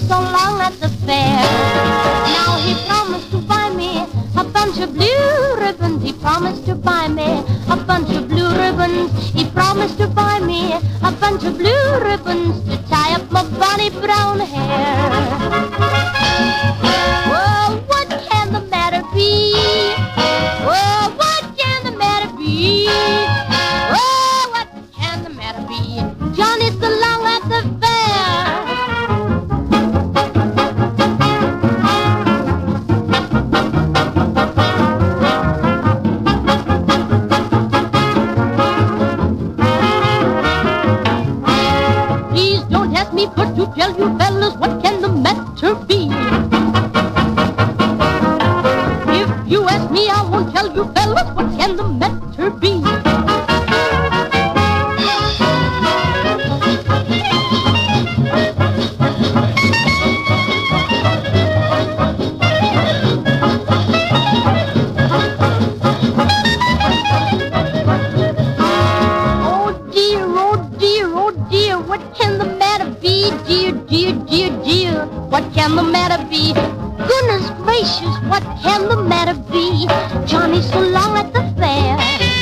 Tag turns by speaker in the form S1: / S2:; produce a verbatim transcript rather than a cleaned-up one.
S1: so long at the fair. Now he promised to buy me a bunch of blue ribbons. He promised to buy me a bunch of blue ribbons. He promised to buy me a bunch of blue ribbons to tie up my bonny brown hair. Oh, what can the matter be? Oh, what can the matter be? Oh, what can the matter be? Johnny's so long at the fair. Please don't ask me, but to tell you fellas, what can the matter be? If you ask me, I won't tell you fellas, what can the matter be? What can the matter be, dear, dear, dear, dear? What can the matter be? Goodness gracious, what can the matter be? Johnny's so long at the fair.